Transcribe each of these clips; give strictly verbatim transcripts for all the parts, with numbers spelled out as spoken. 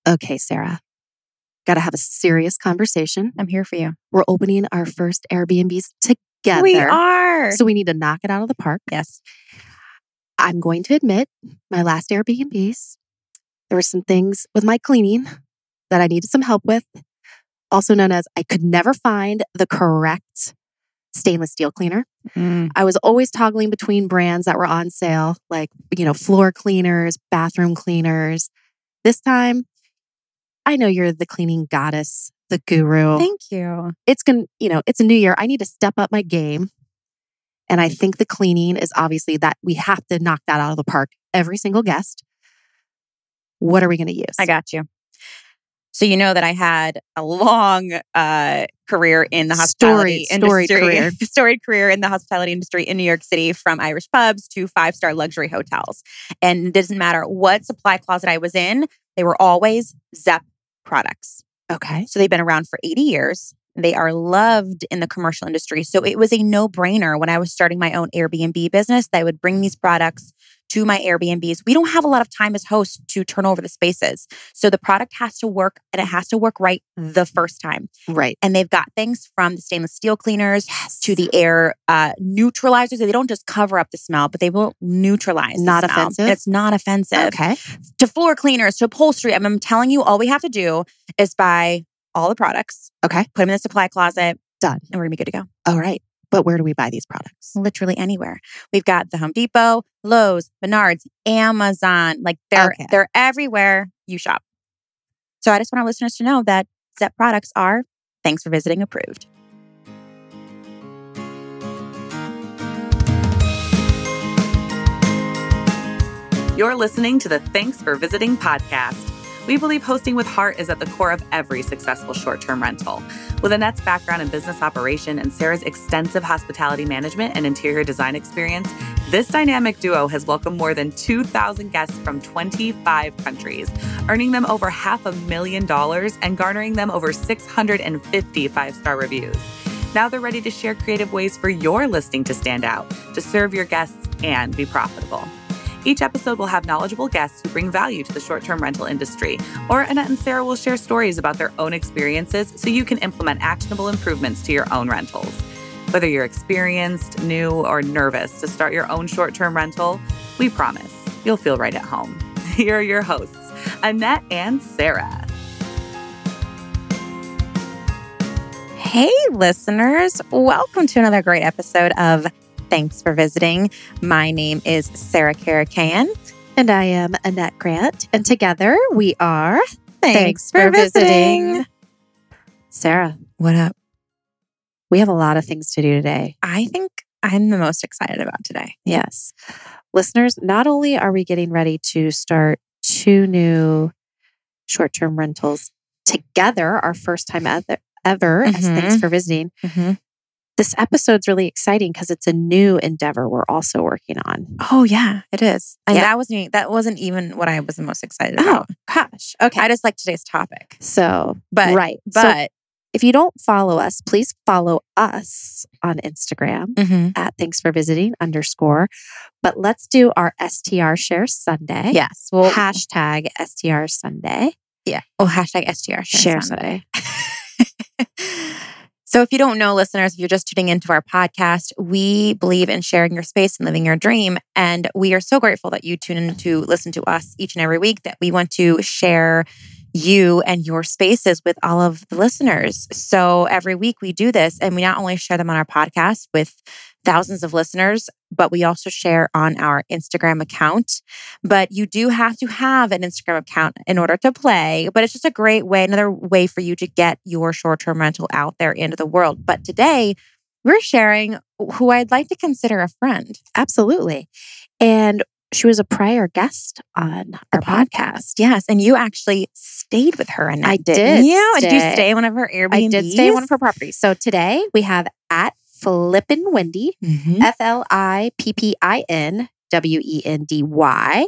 Okay, Sarah, got to have a serious conversation. I'm here for you. We're opening our first Airbnbs together. We are. So we need to knock it out of the park. Yes. I'm going to admit, my last Airbnbs, there were some things with my cleaning that I needed some help with. Also known as I could never find the correct stainless steel cleaner. Mm. I was always toggling between brands that were on sale, like, you know, floor cleaners, bathroom cleaners. This time, I know you're the cleaning goddess, the guru. Thank you. It's going to, you know, it's a new year. I need to step up my game. And I think the cleaning is obviously that we have to knock that out of the park. Every single guest. What are we going to use? I got you. So you know that I had a long uh, career in the hospitality storied, industry. Storied career. Storied career in the hospitality industry in New York City, from Irish pubs to five-star luxury hotels. And it doesn't matter what supply closet I was in, they were always Zepp products. Okay. So they've been around for eighty years. They are loved in the commercial industry. So it was a no-brainer when I was starting my own Airbnb business that I would bring these products to my Airbnbs. We don't have a lot of time as hosts to turn over the spaces. So the product has to work, and it has to work right the first time. Right. And they've got things from the stainless steel cleaners yes. to the air uh, neutralizers. They don't just cover up the smell, but they will neutralize Not the smell. offensive? And it's not offensive. Okay. To floor cleaners, to upholstery. I'm telling you, all we have to do is buy all the products. Okay. Put them in the supply closet. Done. And we're going to be good to go. All right. But where do we buy these products? Literally anywhere. We've got the Home Depot, Lowe's, Menards, Amazon. Like they're Okay. they're everywhere you shop. So I just want our listeners to know that Zepp products are, thanks for visiting, approved. You're listening to the Thanks for Visiting podcast. We believe hosting with heart is at the core of every successful short-term rental. With Annette's background in business operation and Sarah's extensive hospitality management and interior design experience, this dynamic duo has welcomed more than two thousand guests from twenty-five countries, earning them over half a million dollars and garnering them over six hundred fifty five-star reviews. Now they're ready to share creative ways for your listing to stand out, to serve your guests, and be profitable. Each episode will have knowledgeable guests who bring value to the short-term rental industry, or Annette and Sarah will share stories about their own experiences so you can implement actionable improvements to your own rentals. Whether you're experienced, new, or nervous to start your own short-term rental, we promise you'll feel right at home. Here are your hosts, Annette and Sarah. Hey, listeners. Welcome to another great episode of Thanks for Visiting. My name is Sarah Karakayan. And I am Annette Grant. And together we are Thanks, Thanks for, for visiting. visiting. Sarah, what up? We have a lot of things to do today. I think I'm the most excited about today. Yes. Listeners, not only are we getting ready to start two new short-term rentals together, our first time ever, ever mm-hmm. as Thanks for Visiting. Mm-hmm. This episode's really exciting because it's a new endeavor we're also working on. Oh yeah, it is. And yeah. that wasn't that wasn't even what I was the most excited about. Oh gosh. Okay. I just like today's topic. So, but right. But so if you don't follow us, please follow us on Instagram mm-hmm. at Thanks for Visiting underscore. But let's do our S T R Share Sunday. Yes. Well, hashtag S T R Sunday. Yeah. Oh, hashtag S T R Share, Share Sunday. Sunday. So if you don't know, listeners, if you're just tuning into our podcast, we believe in sharing your space and living your dream. And we are so grateful that you tune in to listen to us each and every week, that we want to share you and your spaces with all of the listeners. So every week we do this, and we not only share them on our podcast with thousands of listeners, but we also share on our Instagram account. But you do have to have an Instagram account in order to play. But it's just a great way, another way for you to get your short-term rental out there into the world. But today, we're sharing who I'd like to consider a friend. Absolutely. And she was a prior guest on our podcast. podcast. Yes. And you actually stayed with her. And I did. did. Yeah. Stay. Did you stay in one of her Airbnbs? I did stay in one of her properties. So today we have at Flippin' Wendy, mm-hmm. F L I P P I N W E N D Y.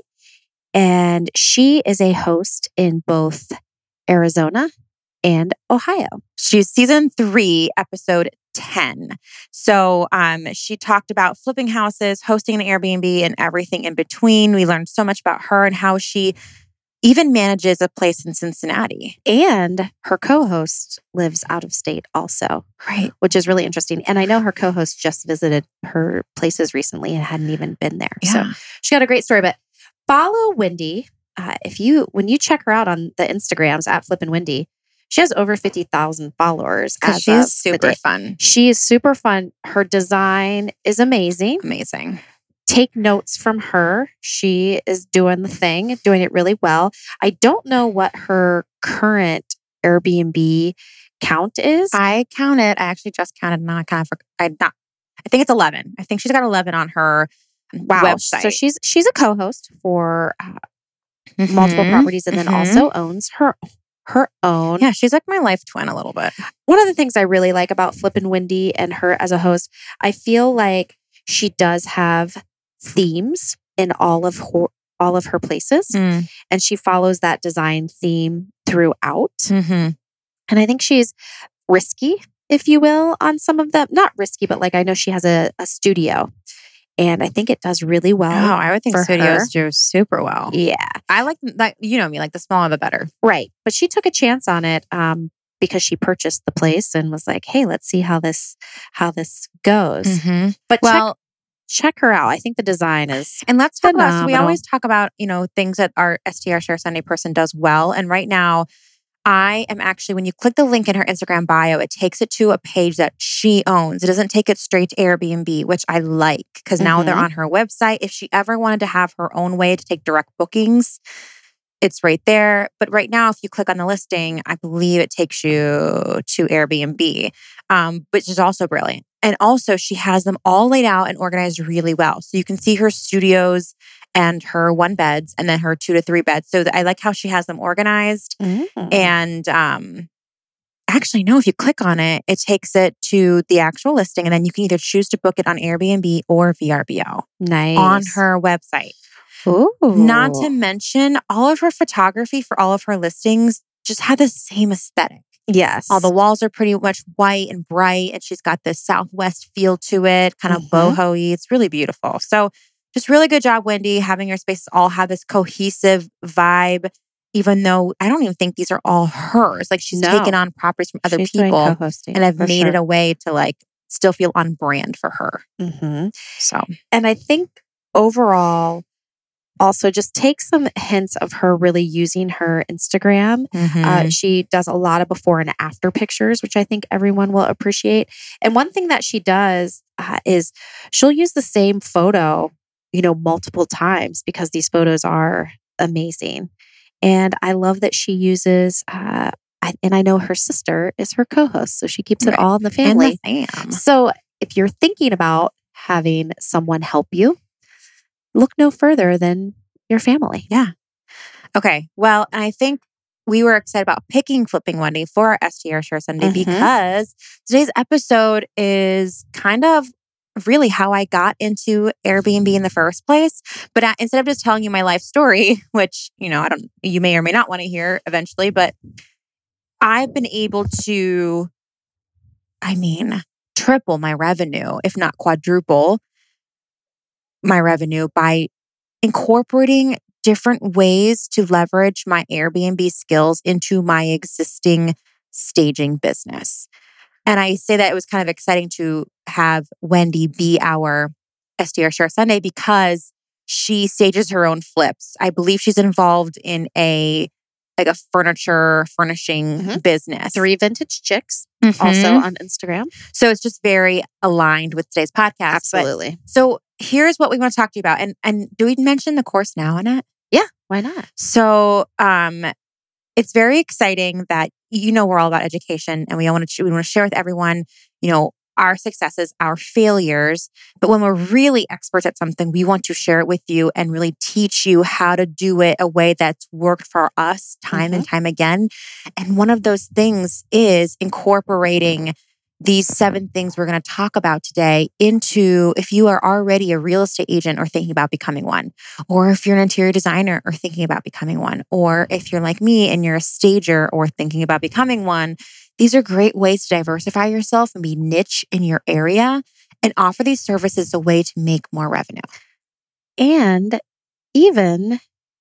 And she is a host in both Arizona and Ohio. She's season three, episode ten. So um, she talked about flipping houses, hosting an Airbnb, and everything in between. We learned so much about her and how she even manages a place in Cincinnati. And her co-host lives out of state also. Right. Which is really interesting. And I know her co-host just visited her places recently and hadn't even been there. Yeah. So she got a great story. But follow Wendy. Uh, if you, when you check her out on the Instagrams at Flippin' Wendy, she has over fifty thousand followers. Because she's super fun. She is super fun. Her design is amazing. Amazing. Take notes from her. She is doing the thing, doing it really well. I don't know what her current Airbnb count is. I counted. I actually just counted. Now I kind of, I not. I think it's eleven. I think she's got eleven on her wow. website. So she's she's a co-host for uh, mm-hmm. multiple properties, and then mm-hmm. also owns her her own. Yeah, she's like my life twin a little bit. One of the things I really like about Flippin' Wendy and her as a host, I feel like she does have themes in all of her, all of her places. Mm. And she follows that design theme throughout. Mm-hmm. And I think she's risky, if you will, on some of them. Not risky, but like I know she has a, a studio. And I think it does really well. Oh, I would think for studios her. do super well. Yeah. I like that. You know me, like the smaller the better. Right. But she took a chance on it um, because she purchased the place and was like, hey, let's see how this how this goes. Mm-hmm. But well, check, check her out. I think the design is and let's talk about, so we phenomenal. always talk about, you know, things that our S T R Share Sunday person does well. And right now, I am actually, when you click the link in her Instagram bio, it takes it to a page that she owns. It doesn't take it straight to Airbnb, which I like because now Mm-hmm. they're on her website. If she ever wanted to have her own way to take direct bookings, it's right there. But right now, if you click on the listing, I believe it takes you to Airbnb, um, which is also brilliant. And also, she has them all laid out and organized really well. So you can see her studios and her one beds and then her two to three beds. So I like how she has them organized. Mm. And um, actually, no, if you click on it, it takes it to the actual listing. And then you can either choose to book it on Airbnb or V R B O nice on her website. Ooh. Not to mention, all of her photography for all of her listings just have the same aesthetic. Yes. All the walls are pretty much white and bright, and she's got this Southwest feel to it, kind of Mhm. boho-y. It's really beautiful. So just really good job, Wendy, having your spaces all have this cohesive vibe, even though I don't even think these are all hers. Like she's No. taken on properties from other She's doing people co-hosting, and have for made sure. it a way to like still feel on brand for her. Mhm. So And I think overall, also just take some hints of her really using her Instagram. mhm. Uh, she does a lot of before and after pictures, which I think everyone will appreciate. And one thing that she does uh, is she'll use the same photo, you know, multiple times because these photos are amazing. And I love that she uses, uh, I, and I know her sister is her co-host, so she keeps it Right. all in the and family. the fam. So if you're thinking about having someone help you, look no further than your family. Okay. Well, and I think we were excited about picking Flipping Wendy for our S T R Share Sunday Mhm. because today's episode is kind of really how I got into Airbnb in the first place. But uh, instead of just telling you my life story, which, you know, I don't, you may or may not want to hear eventually, but I've been able to, I mean, triple my revenue, if not quadruple my revenue by incorporating different ways to leverage my Airbnb skills into my existing staging business. And I say that it was kind of exciting to have Wendy be our S T R Share Sunday because she stages her own flips. I believe she's involved in a like a furniture furnishing Mhm. business. Three Vintage Chicks, Mhm. also on Instagram. So it's just very aligned with today's podcast. But- Absolutely. so here's what we want to talk to you about. And and do we mention the course now, Annette? Yeah, why not? So um, it's very exciting that you know we're all about education, and we want to we want to share with everyone, you know, our successes, our failures. But when we're really experts at something, we want to share it with you and really teach you how to do it a way that's worked for us time and time again. And one of those things is incorporating these seven things we're going to talk about today into if you are already a real estate agent or thinking about becoming one, or if you're an interior designer or thinking about becoming one, or if you're like me and you're a stager or thinking about becoming one. These are great ways to diversify yourself and be niche in your area and offer these services as a way to make more revenue. And even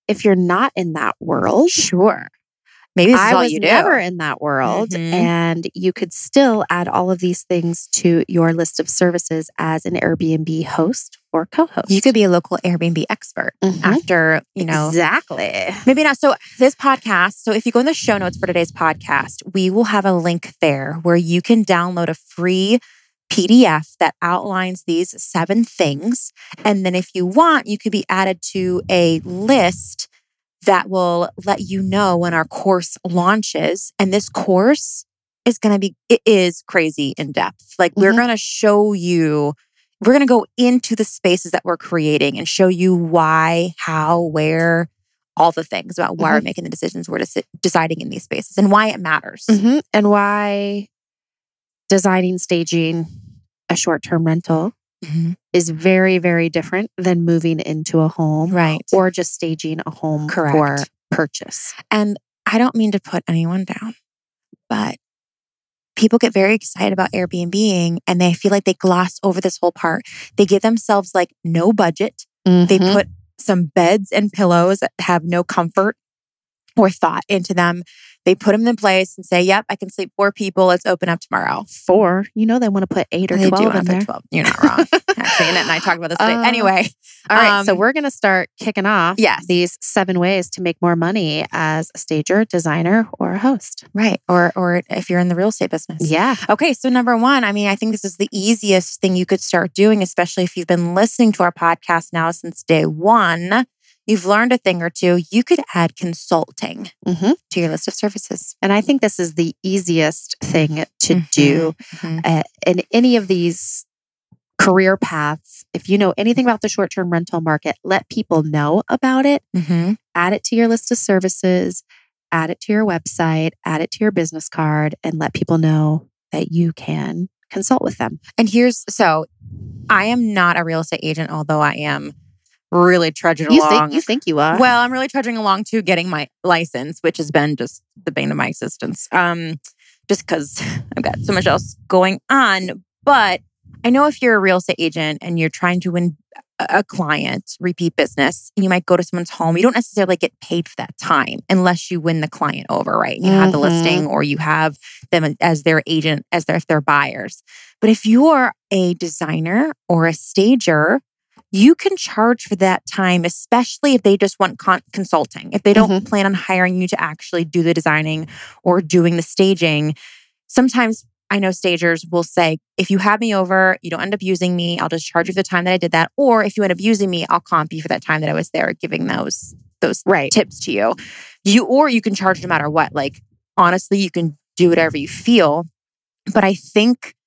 if you're not in that world, Sure. Maybe this is I all was you do. never in that world. Mhm. And you could still add all of these things to your list of services as an Airbnb host or co-host. You could be a local Airbnb expert Mhm. after, you know. Exactly. Maybe not. So this podcast, so if you go in the show notes for today's podcast, we will have a link there where you can download a free P D F that outlines these seven things. And then if you want, you could be added to a list that will let you know when our course launches. And this course is going to be, it is crazy in depth. Like we're Mhm. going to show you, we're going to go into the spaces that we're creating and show you why, how, where, all the things about why Mhm. we're making the decisions we're deci- deciding in these spaces and why it matters. Mhm. And why designing, staging a short-term rental Mhm. is very, very different than moving into a home Right. or just staging a home Correct. for purchase. And I don't mean to put anyone down, but people get very excited about Airbnb and they feel like they gloss over this whole part. They give themselves like no budget. They Mhm. put some beds and pillows that have no comfort or thought into them. They put them in place and say, yep, I can sleep four people. Let's open up tomorrow. Four. You know they want to put eight or They do twelve want in to there. put twelve. You're not wrong. Actually, Annette and I talked about this today. Uh, Anyway. All right. so um, we're going to start kicking off Yes. these seven ways to make more money as a stager, designer, or a host. Right. Or, or if you're in the real estate business. Yeah. Okay, so number one, I mean, I think this is the easiest thing you could start doing, especially if you've been listening to our podcast now since day one. You've learned a thing or two. You could add consulting hmm to your list of services. And I think this is the easiest thing to Mhm. do Mhm. uh, in any of these career paths. If you know anything about the short-term rental market, let people know about it. Mhm. Add it to your list of services, add it to your website, add it to your business card, and let people know that you can consult with them. And here's, so I am not a real estate agent, although I am really trudging You along. think you think you are? Well, I'm really trudging along to getting my license, which has been just the bane of my existence. Um, just because I've got so much else going on. But I know if you're a real estate agent and you're trying to win a client, repeat business, you might go to someone's home. You don't necessarily get paid for that time unless you win the client over, right? You have the Mhm. listing or you have them as their agent, as their, if they're buyers. But if you're a designer or a stager, you can charge for that time, especially if they just want con- consulting. If they don't Mhm. plan on hiring you to actually do the designing or doing the staging. Sometimes I know stagers will say, if you have me over, you don't end up using me, I'll just charge you for the time that I did that. Or if you end up using me, I'll comp you for that time that I was there giving those those right. tips to you. You or you can charge no matter what. Like honestly, you can do whatever you feel. But I think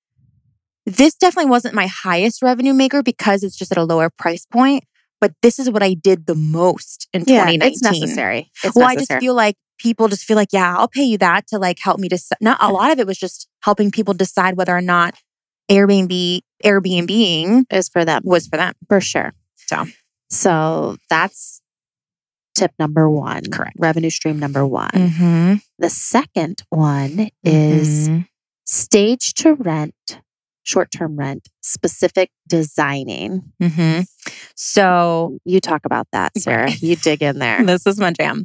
this definitely wasn't my highest revenue maker because it's just at a lower price point. But this is what I did the most in Yeah, twenty nineteen. it's necessary. It's well, I necessary. just feel like people just feel like, yeah, I'll pay you that to like help me decide. Not a lot of it was just helping people decide whether or not Airbnb, Airbnb-ing is for them. was for them. For sure. So, So that's tip number one. Correct. Revenue stream number one. mm-hmm. The second one is Mm-hmm. stage to rent, short-term rent, specific designing. Mm-hmm. So You talk about that, Sarah. Right. You dig in there. this is my jam.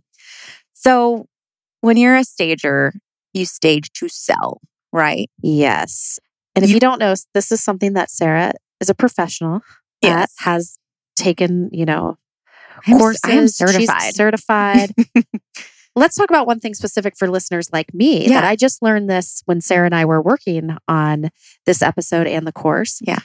So when you're a stager, you stage to sell, right? Yes. And if You- you don't know, this is something that Sarah is a professional that Yes. has taken, you know, I'm, courses. I am She's certified. certified. Let's talk about one thing specific for listeners like me Yeah. that I just learned this when Sarah and I were working on this episode and the course. Yeah.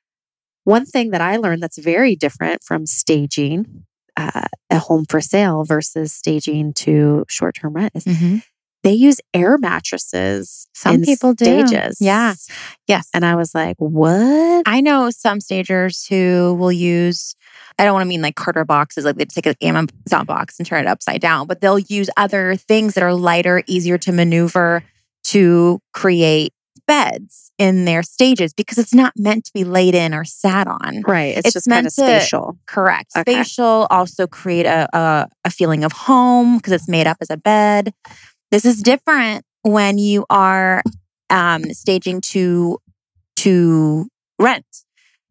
One thing that I learned that's very different from staging uh, a home for sale versus staging to short-term rent is Mm-hmm. they use air mattresses. Some in people do. stages. Yeah. Yes. And I was like, what? I know some stagers who will use, I don't want to mean like Carter boxes, like they take an Amazon box and turn it upside down, but they'll use other things that are lighter, easier to maneuver to create beds in their stages because it's not meant to be laid in or sat on. Right. It's, It's just kind meant of to- spatial. Correct. Okay. Spatial also create a, a, a feeling of home because it's made up as a bed. This is different when you are um, staging to to rent.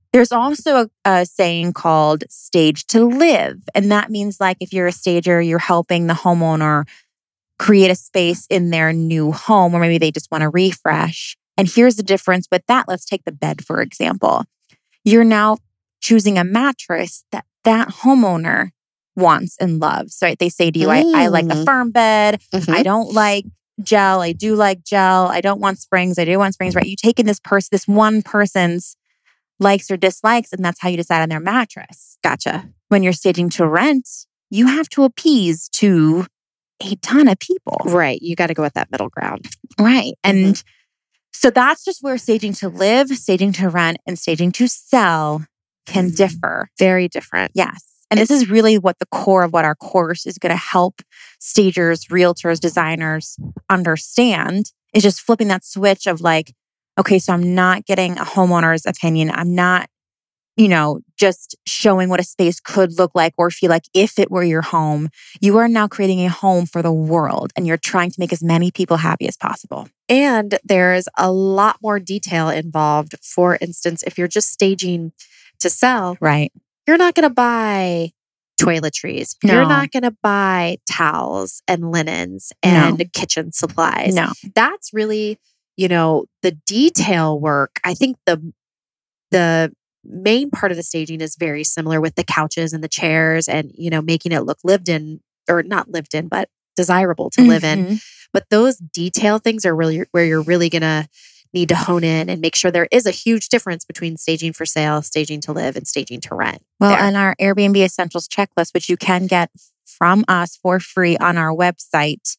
There's also a, a saying called stage to live. And that means like if you're a stager, you're helping the homeowner create a space in their new home, or maybe they just want to refresh. And here's the difference with that. Let's take the bed, for example. You're now choosing a mattress that that homeowner wants and loves, right? They say to you, mm. I, I like a firm bed. Mm-hmm. I don't like gel. I do like gel. I don't want springs. I do want springs, right? You take in this person, this one person's likes or dislikes, and that's how you decide on their mattress. Gotcha. When you're staging to rent, you have to appease to a ton of people. Right. You got to go with that middle ground. Right. And mm-hmm. so that's just where staging to live, staging to rent, and staging to sell can differ. Very different. Yes. And this is really what the core of what our course is going to help stagers, realtors, designers understand, is just flipping that switch of like, okay, so I'm not getting a homeowner's opinion. I'm not, you know, just showing what a space could look like or feel like if it were your home. You are now creating a home for the world, and you're trying to make as many people happy as possible. And there's a lot more detail involved. For instance, if you're just staging to sell, right? You're not going to buy toiletries. No. You're not going to buy towels and linens and no. kitchen supplies. No. That's really, you know, the detail work. I think the the main part of the staging is very similar with the couches and the chairs and, you know, making it look lived in, or not lived in, but desirable to live mm-hmm. in. But those detail things are really where you're really going to need to hone in and make sure there is a huge difference between staging for sale, staging to live, and staging to rent. Well, there. and our Airbnb Essentials checklist, which you can get from us for free on our website,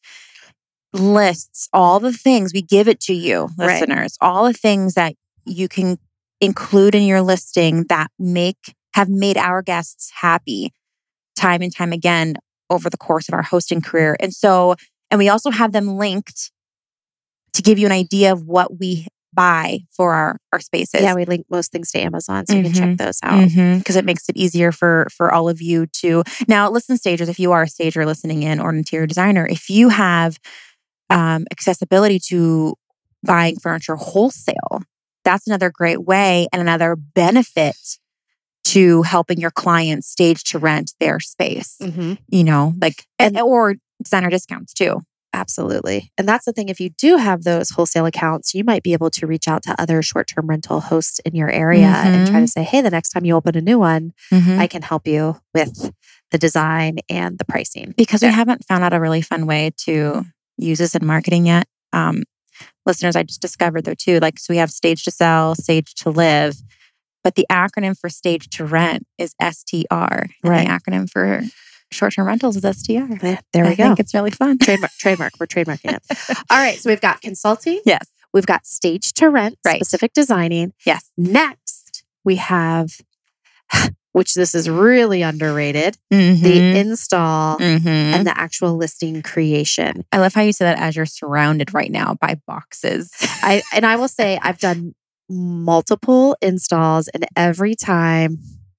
lists all the things. We give it to you, listeners, right. all the things that you can include in your listing that make have made our guests happy time and time again over the course of our hosting career. And so, and we also have them linked to give you an idea of what we buy for our, our spaces. Yeah, we link most things to Amazon, so mm-hmm. you can check those out. Because mm-hmm. it makes it easier for, for all of you to... Now, listen, stagers, if you are a stager listening in or an interior designer, if you have um, accessibility to buying furniture wholesale, that's another great way and another benefit to helping your clients stage to rent their space. Mm-hmm. You know, like, and, or designer discounts too. Absolutely. And that's the thing. If you do have those wholesale accounts, you might be able to reach out to other short-term rental hosts in your area mm-hmm. and try to say, hey, the next time you open a new one, mm-hmm. I can help you with the design and the pricing. Because yeah. we haven't found out a really fun way to use this in marketing yet. Um, listeners, I just discovered though too, like, so we have stage to sell, stage to live, but the acronym for stage to rent is S T R. And right. the acronym for short-term rentals is S T R. Yeah, there we I go. I think it's really fun. Trademark. Trademark. We're trademarking it. All right. So we've got consulting. Yes. We've got stage to rent, right. specific designing. Yes. Next, we have, which this is really underrated, mm-hmm. the install mm-hmm. and the actual listing creation. I love how you say that as you're surrounded right now by boxes. I And I will say I've done multiple installs, and every time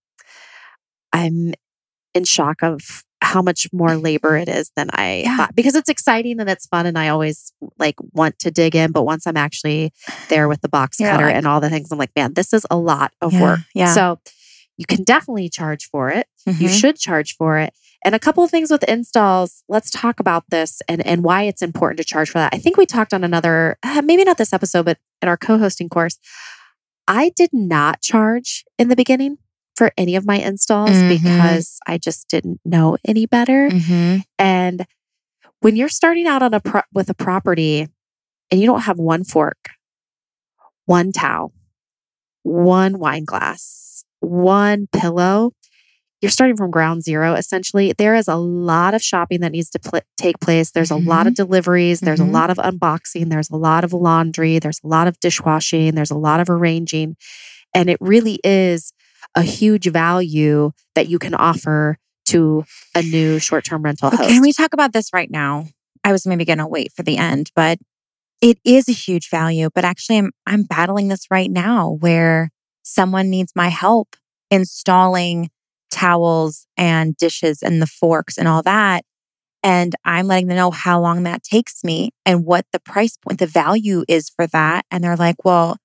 I'm in shock of how much more labor it is than I yeah. thought, because it's exciting and it's fun. And I always like want to dig in. But once I'm actually there with the box You're cutter like, and all the things, I'm like, man, this is a lot of yeah, work. Yeah. So you can definitely charge for it. Mm-hmm. You should charge for it. And a couple of things with installs, let's talk about this and, and why it's important to charge for that. I think we talked on another, uh, maybe not this episode, but in our co-hosting course, I did not charge in the beginning for any of my installs mm-hmm. because I just didn't know any better. Mm-hmm. And when you're starting out on a pro- with a property and you don't have one fork, one towel, one wine glass, one pillow, you're starting from ground zero. Essentially, there is a lot of shopping that needs to pl- take place. There's mm-hmm. a lot of deliveries. There's mm-hmm. a lot of unboxing. There's a lot of laundry. There's a lot of dishwashing. There's a lot of arranging. And it really is a huge value that you can offer to a new short-term rental okay, host. Can we talk about this right now? I was maybe going to wait for the end, but it is a huge value. But actually, I'm I'm battling this right now where someone needs my help installing towels and dishes and the forks and all that. And I'm letting them know how long that takes me and what the price point, the value is for that. And they're like, well,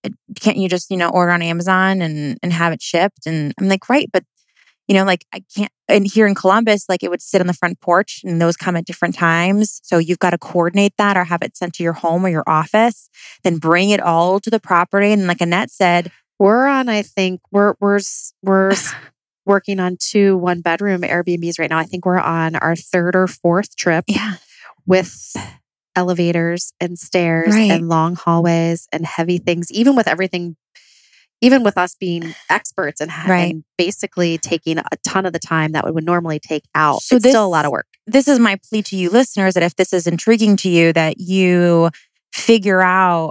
can't you just, you know, order on Amazon and, and have it shipped? And I'm like, right. But, you know, like I can't, and here in Columbus, like it would sit on the front porch and those come at different times. So you've got to coordinate that or have it sent to your home or your office, then bring it all to the property. And like Annette said, we're on, I think we're, we're, we're working on two one bedroom Airbnbs right now. I think we're on our third or fourth trip yeah, with elevators and stairs right. and long hallways and heavy things, even with everything, even with us being experts and, right. and basically taking a ton of the time that we would normally take out. So it's this, still a lot of work. This is my plea to you listeners that if this is intriguing to you, that you figure out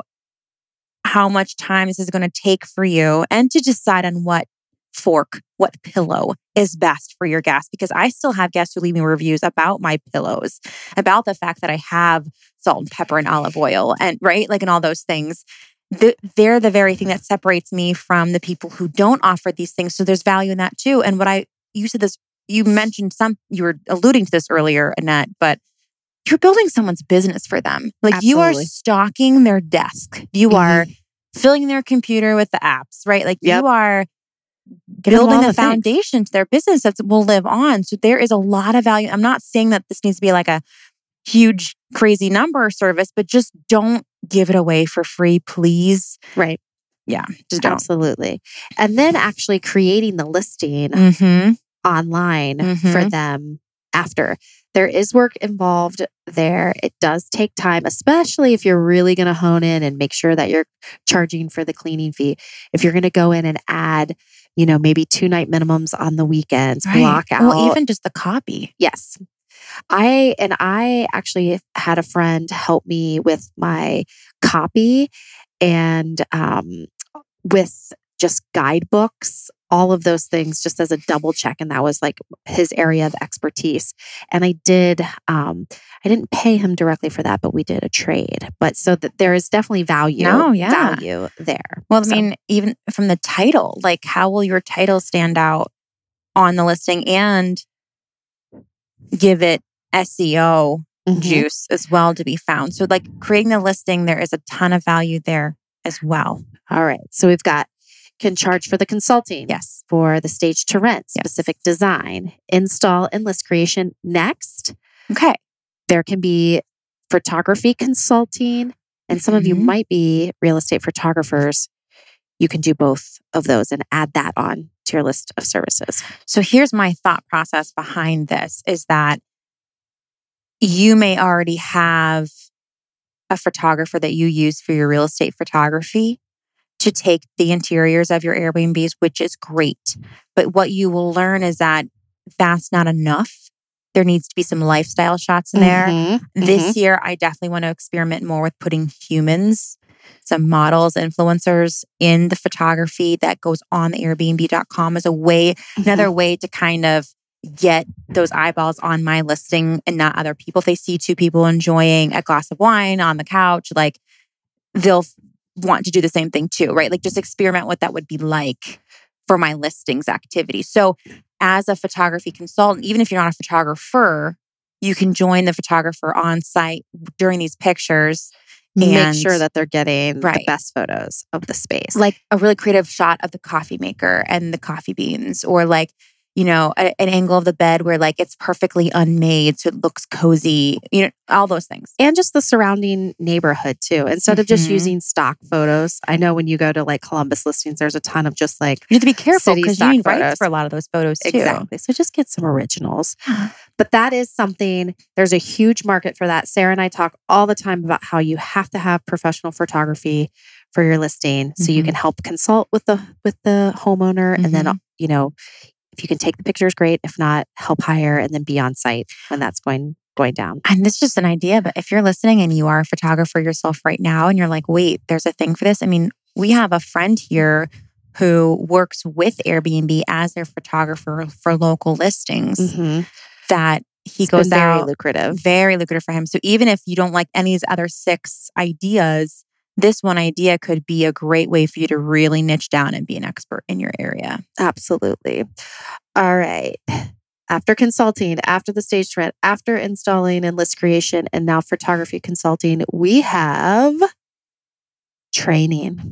how much time this is going to take for you and to decide on what fork, what pillow is best for your guests. Because I still have guests who leave me reviews about my pillows, about the fact that I have salt and pepper and olive oil and right, like and all those things. The, they're the very thing that separates me from the people who don't offer these things. So there's value in that too. And what I, you said this, you mentioned some, you were alluding to this earlier, Annette, but you're building someone's business for them. Like Absolutely. You are stocking their desk. You Mm-hmm. are filling their computer with the apps, right? Like Yep. you are Give them building all the, the foundation things. to their business that will live on. So there is a lot of value. I'm not saying that this needs to be like a huge, crazy number service, but just don't give it away for free, please. Right. Yeah, just don't. Absolutely. And then actually creating the listing Mm-hmm. online Mhm. for them after. There is work involved there. It does take time, especially if you're really going to hone in and make sure that you're charging for the cleaning fee. If you're going to go in and add, you know, maybe two night minimums on the weekends, Right. block out. Well, even just the copy. Yes. I, and I actually had a friend help me with my copy and um, with just guidebooks, all of those things, just as a double check. And that was like his area of expertise. And I did, um, I didn't pay him directly for that, but we did a trade. But so that there is definitely value, No, yeah. value there. Well, I So- mean, even from the title, like how will your title stand out on the listing and give it S E O Mhm. juice as well to be found? So like creating the listing, there is a ton of value there as well. All right. So we've got can charge for the consulting. Yes. For the stage to rent, Yes. specific design, install, and list creation. Next, Okay. there can be photography consulting, and some of you Mhm. might be real estate photographers. You can do both of those and add that on to your list of services. So here's my thought process behind this is that you may already have a photographer that you use for your real estate photography to take the interiors of your Airbnbs, which is great. But what you will learn is that that's not enough. There needs to be some lifestyle shots in there. Mhm. This year, I definitely want to experiment more with putting humans, some models, influencers in the photography that goes on the Airbnb dot com as a way, Mhm. another way to kind of get those eyeballs on my listing and not other people. If they see two people enjoying a glass of wine on the couch, like they'll want to do the same thing too, right? Like just experiment what that would be like for my listings activity. So as a photography consultant, even if you're not a photographer, you can join the photographer on site during these pictures. Make And- sure that they're getting the Right. best photos of the space. Like a really creative shot of the coffee maker and the coffee beans, or like, you know, a, an angle of the bed where like it's perfectly unmade so it looks cozy, you know, all those things. and just the surrounding neighborhood too. Instead of just Mhm. using stock photos. I know when you go to like Columbus listings, there's a ton of just like You have to be careful City because you stock need rights photos. for a lot of those photos too. Exactly. So just get some originals. Yeah. But that is something, there's a huge market for that. Sarah and I talk all the time about how you have to have professional photography for your listing. So you Mhm. can help consult with the with the homeowner. And then, Mhm. you know, if you can take the pictures, great. If not, help hire and then be on site when that's going going down. And this is just an idea, but if you're listening and you are a photographer yourself right now and you're like, wait, there's a thing for this. I mean, we have a friend here who works with Airbnb as their photographer for local listings Mhm. that he It's goes been very out, lucrative. very lucrative for him. So even if you don't like any of these other six ideas, this one idea could be a great way for you to really niche down and be an expert in your area. Absolutely. All right. After consulting, after the stage rent, after installing and list creation, and now photography consulting, we have training. Yeah.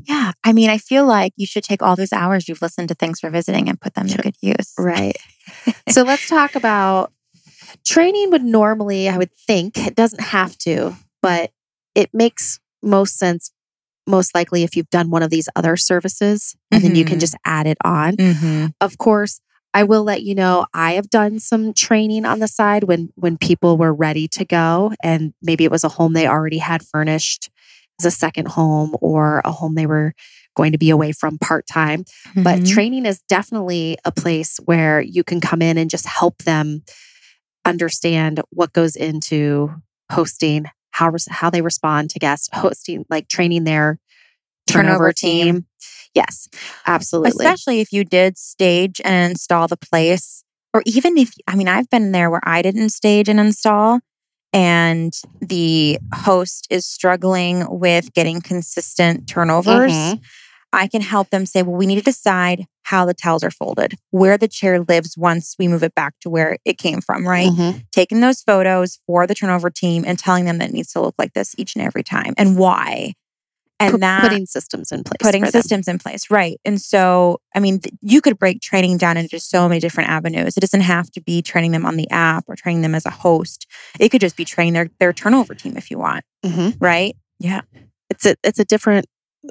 I mean, I feel like you should take all those hours you've listened to Thanks for Visiting and put them to good use. Right. So let's talk about training. Would normally, I would think, it doesn't have to, but it makes most sense, most likely if you've done one of these other services, and mm-hmm. then you can just add it on. Mm-hmm. Of course, I will let you know, I have done some training on the side when when people were ready to go, and maybe it was a home they already had furnished as a second home, or a home they were going to be away from part-time. Mm-hmm. But training is definitely a place where you can come in and just help them understand what goes into hosting, how how they respond to guests, hosting, like training their turnover, turnover team. team. Yes, absolutely. Especially if you did stage and install the place, or even if, I mean, I've been there where I didn't stage and install, and the host is struggling with getting consistent turnovers. Mm-hmm. I can help them say, well, we need to decide how the towels are folded, where the chair lives once we move it back to where it came from, right? Mm-hmm. Taking those photos for the turnover team and telling them that it needs to look like this each and every time, and why. And P- that putting systems in place. Putting systems in place, right. And so, I mean, th- you could break training down into so many different avenues. It doesn't have to be training them on the app or training them as a host. It could just be training their, their turnover team if you want, mm-hmm. right? Yeah. It's a, it's a different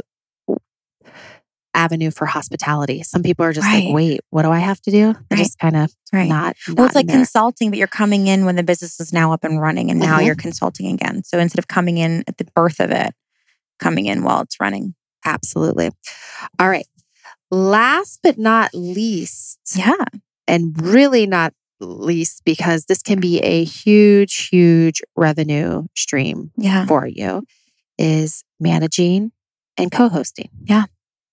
avenue for hospitality. Some people are just right. like, wait, what do I have to do? They're right. just kind of right. not, Well, not it's like there. consulting, but you're coming in when the business is now up and running, and now mm-hmm. you're consulting again. So instead of coming in at the birth of it, coming in while it's running. Absolutely. All right. Last but not least. Yeah. And really not least, because this can be a huge, huge revenue stream yeah. for you, is managing and co-hosting. Yeah.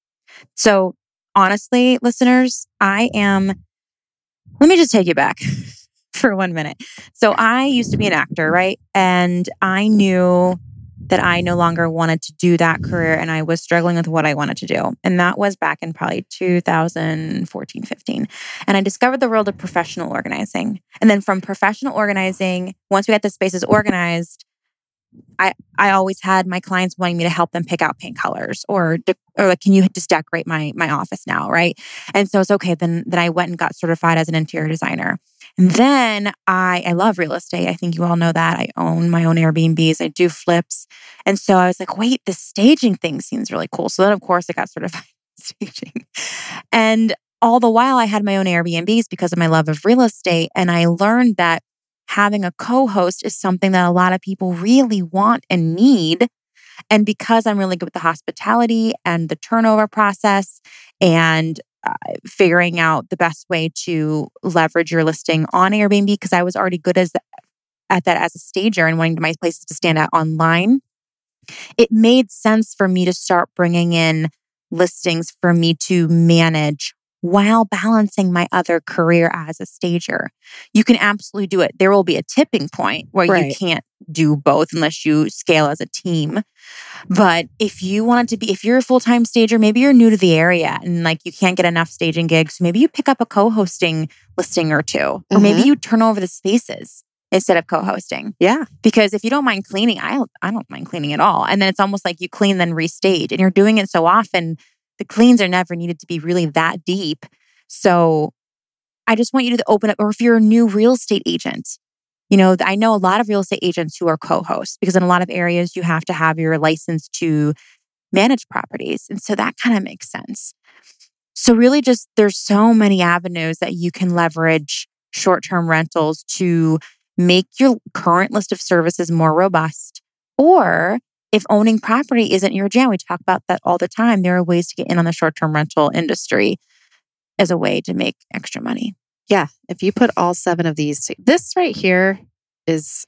So honestly, listeners, I am, let me just take you back for one minute. So I used to be an actor, right? And I knew that I no longer wanted to do that career, and I was struggling with what I wanted to do. And that was back in probably two thousand fourteen, fifteen. And I discovered the world of professional organizing. And then from professional organizing, once we got the spaces organized, I, I always had my clients wanting me to help them pick out paint colors, or de- or like, can you just decorate my my office now, right? And so it's okay. Then then I went and got certified as an interior designer. And then I I love real estate. I think you all know that. I own my own Airbnbs. I do flips. And so I was like, wait, the staging thing seems really cool. So then of course I got certified in staging. And all the while I had my own Airbnbs because of my love of real estate. And I learned that having a co-host is something that a lot of people really want and need. And because I'm really good with the hospitality and the turnover process and uh, figuring out the best way to leverage your listing on Airbnb, because I was already good as the, at that as a stager and wanting my places to stand out online, it made sense for me to start bringing in listings for me to manage while balancing my other career as a stager. You can absolutely do it. There will be a tipping point where right. you can't do both unless you scale as a team. But if you want it to be, if you're a full-time stager, maybe you're new to the area and like you can't get enough staging gigs, so maybe you pick up a co-hosting listing or two, mm-hmm. or maybe you turn over the spaces instead of co-hosting. Yeah. Because if you don't mind cleaning, I I don't mind cleaning at all. And then it's almost like you clean, then restage, and you're doing it so often, the cleans are never needed to be really that deep. So I just want you to open up, or if you're a new real estate agent, you know, I know a lot of real estate agents who are co-hosts, because in a lot of areas you have to have your license to manage properties. And so that kind of makes sense. So really just, there's so many avenues that you can leverage short-term rentals to make your current list of services more robust. Or if owning property isn't your jam, we talk about that all the time. There are ways to get in on the short-term rental industry as a way to make extra money. Yeah. If you put all seven of these, to, this right here is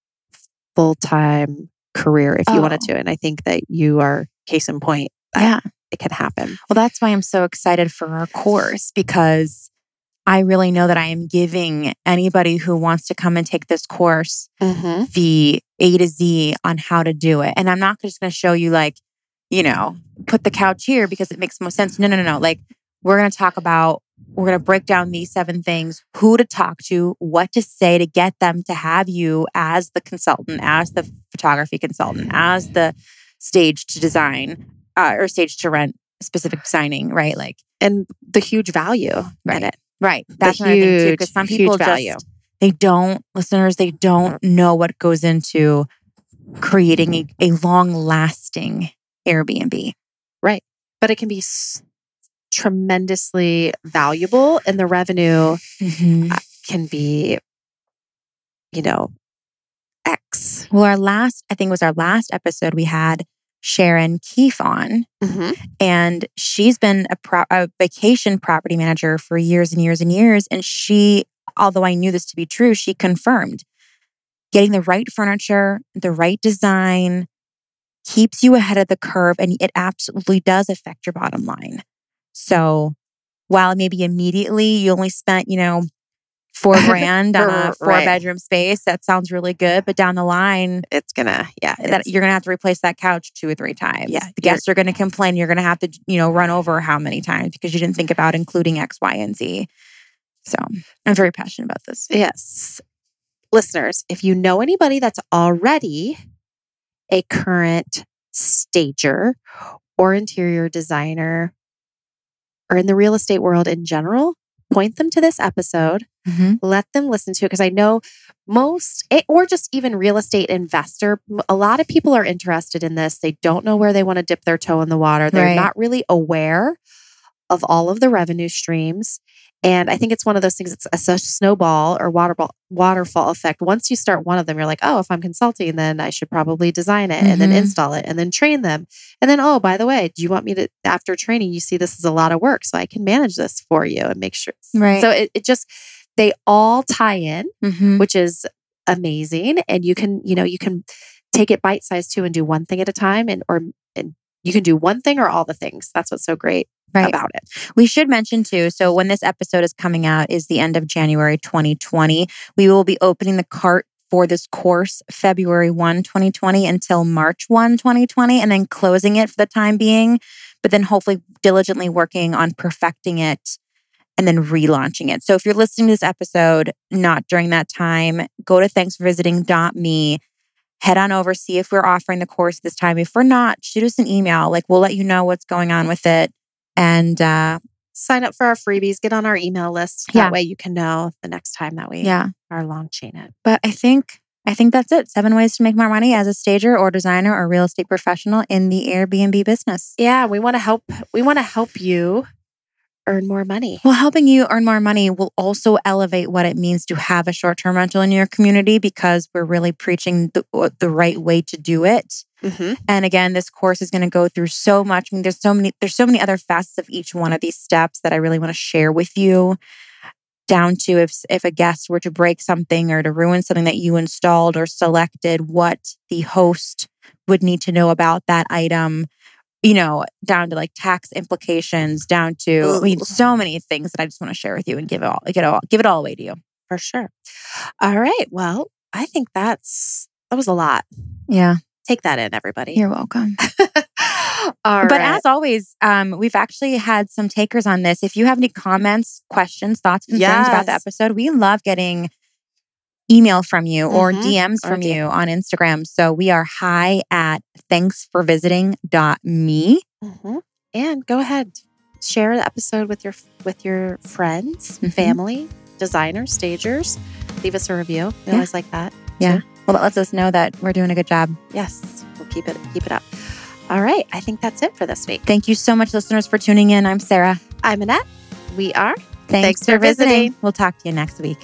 full-time career if you oh. wanted to. And I think that you are case in point that yeah. it can happen. Well, that's why I'm so excited for our course, because I really know that I am giving anybody who wants to come and take this course mm-hmm. the A to Z on how to do it. And I'm not just going to show you like, you know, put the couch here because it makes most sense. No, no, no, no. Like we're going to talk about, we're going to break down these seven things, who to talk to, what to say to get them to have you as the consultant, as the photography consultant, as the stage to design uh, or stage to rent specific signing, right? Like, and the huge value right. in it. Right. That's the another huge, thing too. Because some people huge value. just, they don't, listeners, they don't know what goes into creating a, a long lasting Airbnb. Right. But it can be s- tremendously valuable, and the revenue Mm-hmm. uh, can be, you know, X. Well, our last, I think it was our last episode, we had Sharon Keefe on, Mm-hmm. and she's been a, pro- a vacation property manager for years and years and years. And she, although I knew this to be true, she confirmed getting the right furniture, the right design keeps you ahead of the curve, and it absolutely does affect your bottom line. So while maybe immediately you only spent, you know, four grand on a four Right. bedroom space, that sounds really good. But down the line, It's gonna, yeah, that it's- you're going to have to replace that couch two or three times. Yeah, The guests are going to complain. You're going to have to, you know, run over how many times because you didn't think about including X, Y, and Z. So I'm very passionate about this. yes. Listeners, if you know anybody that's already a current stager or interior designer or in the real estate world in general, point them to this episode. Mm-hmm. Let them listen to it, because I know most, or just even real estate investor, a lot of people are interested in this. They don't know where they want to dip their toe in the water. They're Right. not really aware of all of the revenue streams. And I think it's one of those things, it's a, a snowball or waterball, waterfall effect. Once you start one of them, you're like, oh, if I'm consulting, then I should probably design it and then Mhm. install it and then train them. And then, oh, by the way, do you want me to, after training, you see this is a lot of work, so I can manage this for you and make sure. Right. So it, it just, they all tie in, Mm-hmm. which is amazing. And you can, you know, you can take it bite sized too and do one thing at a time, and, or, and you can do one thing or all the things. That's what's so great Right. about it. We should mention too, so when this episode is coming out is the end of January twenty twenty. We will be opening the cart for this course February first, twenty twenty until March first, twenty twenty, and then closing it for the time being, but then hopefully diligently working on perfecting it and then relaunching it. So if you're listening to this episode not during that time, go to thanks for visiting dot me. Head on over, see if we're offering the course this time. If we're not, shoot us an email. Like, we'll let you know what's going on with it. And uh, Sign up for our freebies, get on our email list. That Yeah. way you can know the next time that we yeah, are launching it. but I think I think that's it. Seven ways to make more money as a stager or designer or real estate professional in the Airbnb business. Yeah, we want to help. We want to help you earn more money. Well, helping you earn more money will also elevate what it means to have a short-term rental in your community, because we're really preaching the, the right way to do it. Mm-hmm. And again, this course is going to go through so much. I mean, there's so many, there's so many other facets of each one of these steps that I really want to share with you. Down to if if a guest were to break something or to ruin something that you installed or selected, what the host would need to know about that item. You know, down to like tax implications, down to I mean, so many things that I just want to share with you and give it all, get it all, give it all away to you. For sure. All right. Well, I think that's that was a lot. Yeah, Take that in, everybody. you're welcome. All But right. as always, um, we've actually had some takers on this. If you have any comments, questions, thoughts, concerns about the Yes. episode, we love getting email from you or Mhm. D Ms Or from D- you on Instagram. So we are hi at thanks for visiting dot me. Mhm. And go ahead, share the episode with your with your friends, Mhm. family, designers, stagers. Leave us a review. We Yeah. always like that. Yeah. Well, that lets us know that we're doing a good job. Yes, we'll keep it keep it up. All right. I think that's it for this week. Thank you so much, listeners, for tuning in. I'm Sarah. I'm Annette. We are. Thanks, Thanks for for visiting. visiting. We'll talk to you next week.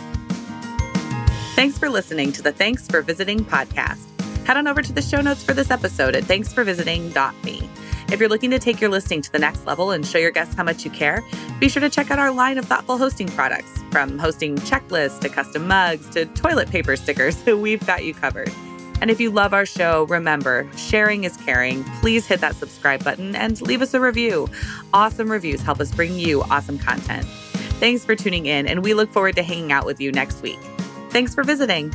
Thanks for listening to the Thanks for Visiting podcast. Head on over to the show notes for this episode at thanks for visiting dot me. If you're looking to take your listing to the next level and show your guests how much you care, be sure to check out our line of thoughtful hosting products. From hosting checklists to custom mugs to toilet paper stickers, we've got you covered. And if you love our show, remember, sharing is caring. Please hit that subscribe button and leave us a review. Awesome reviews help us bring you awesome content. Thanks for tuning in, and we look forward to hanging out with you next week. Thanks for visiting.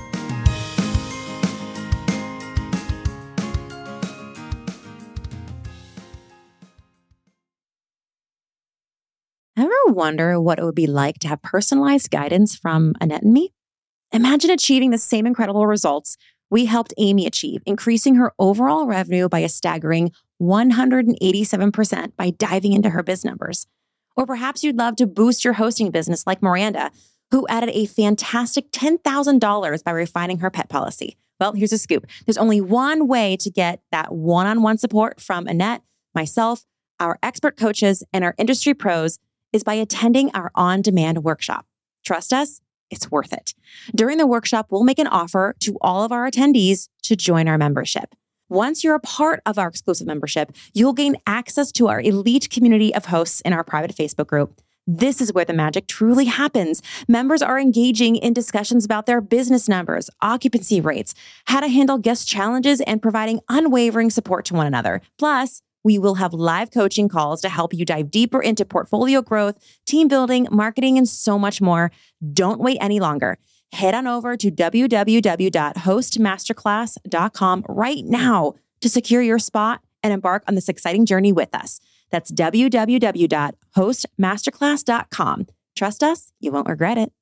Ever wonder what it would be like to have personalized guidance from Annette and me? Imagine achieving the same incredible results we helped Amy achieve, increasing her overall revenue by a staggering one hundred eighty-seven percent by diving into her biz numbers. Or perhaps you'd love to boost your hosting business like Miranda, who added a fantastic ten thousand dollars by refining her pet policy. Well, here's a scoop. There's only one way to get that one-on-one support from Annette, myself, our expert coaches, and our industry pros is by attending our on-demand workshop. Trust us, it's worth it. During the workshop, we'll make an offer to all of our attendees to join our membership. Once you're a part of our exclusive membership, you'll gain access to our elite community of hosts in our private Facebook group. This is where the magic truly happens. Members are engaging in discussions about their business numbers, occupancy rates, how to handle guest challenges, and providing unwavering support to one another. Plus, we will have live coaching calls to help you dive deeper into portfolio growth, team building, marketing, and so much more. Don't wait any longer. Head on over to w w w dot host masterclass dot com right now to secure your spot and embark on this exciting journey with us. That's w w w dot host masterclass dot com. Trust us, you won't regret it.